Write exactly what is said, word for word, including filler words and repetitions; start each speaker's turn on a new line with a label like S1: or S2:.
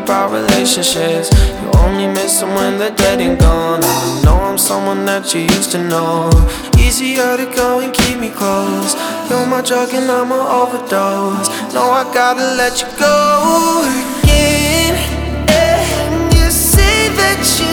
S1: about relationships. You only miss them when they're dead and gone. I know I'm someone that you used to know. Easier to go and keep me close. You're my drug and I'm an overdose. No, I gotta let you go again. And you say that you